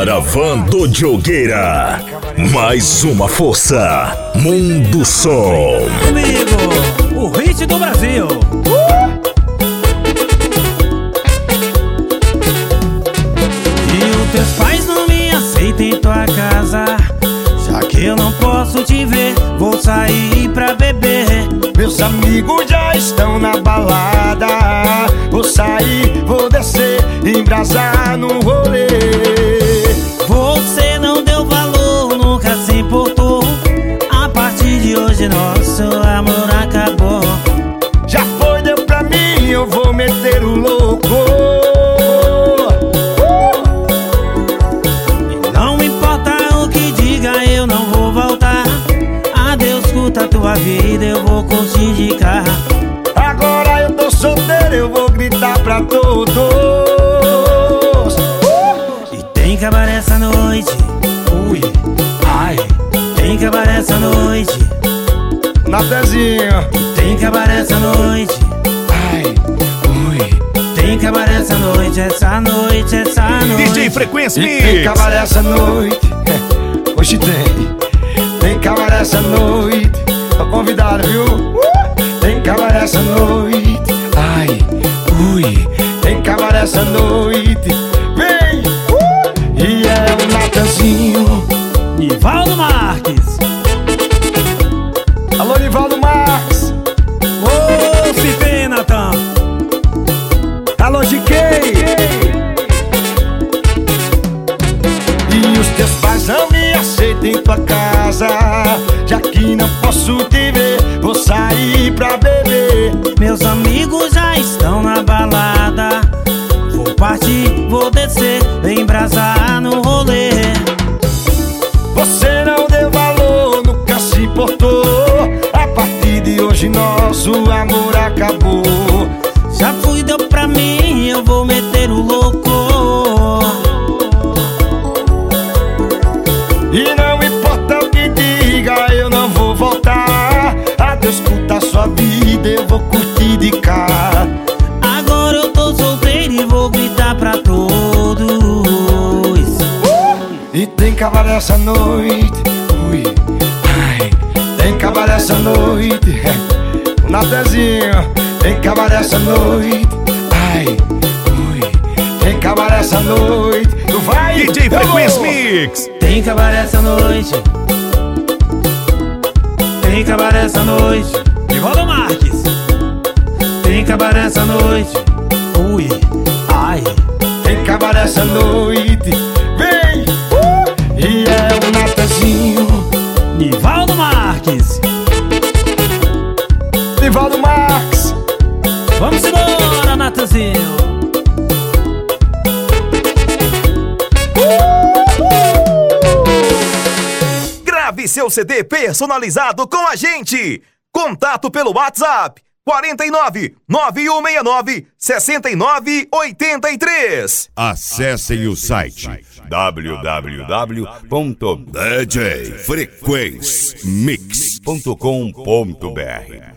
Caravan do Diogueira. Mais uma força. Mundo Som. Comigo, o hit do Brasil. E os teus pais não me aceitam em tua casa. Já que eu não posso te ver, vou sair pra beber. Meus amigos já estão na balada. Vou sair, vou descer, embrasar no rolê. Você não deu valor, nunca se importou. A partir de hoje nosso amor acabou. Já foi, deu pra mim, eu vou meter o louco. Não importa o que diga, eu não vou voltar. Adeus, curta a tua vida, eu vou curtir de carro. Agora eu tô solteiro, eu vou gritar pra todos. E tem cabaré essa noite. Ui, ai. Tem cabaré essa noite. Natanzinho. Tem cabaré essa noite. Ai, ui. Tem cabaré essa noite, essa noite, essa noite. DJ Frequência E Mix. tem cabaré essa noite. Hoje tem. Tem cabaré essa noite. Tô convidado, viu? Tem cabaré essa noite. Ai, ui. Tem cabaré essa noite. Vem! E é o Natanzinho. Nivaldo Marques. Alô, Nivaldo Marques. Ô, se vem, Natan. Alô, GK. E os teus pais não me aceitam em tua casa. Já que não posso te ver, vou sair pra beber. Meus amigos já estão na balada. Vou partir, vou descer, embrasar no rolê. Você não deu valor, nunca se importou. A partir de hoje nosso amor acabou. Já fui, deu pra mim, eu vou meter o louco. E não importa o que diga, eu não vou voltar. Adeus, curta sua vida, eu vou curtir de cá. Agora eu tô solteiro e vou gritar pra todos. E tem cabaré essa noite. Ui, ai. Tem cabaré essa noite. O Natanzinho. Tem cabaré essa noite. Ai, ui. Tem cabaré essa noite. Tu vai, DJ Frequência Mix. Tem cabaré essa noite. Tem cabaré essa noite. Nivaldo Marques. Tem cabaré essa noite. Ui, ai. Tem cabaré essa noite. Vem! E é o Natanzinho. Nivaldo Marques. Nivaldo Marques. Vamos embora, Natanzinho. Grave seu CD personalizado com a gente. Contato pelo WhatsApp 49 9169 6983. Acessem o site www.djfrequencemix.com.br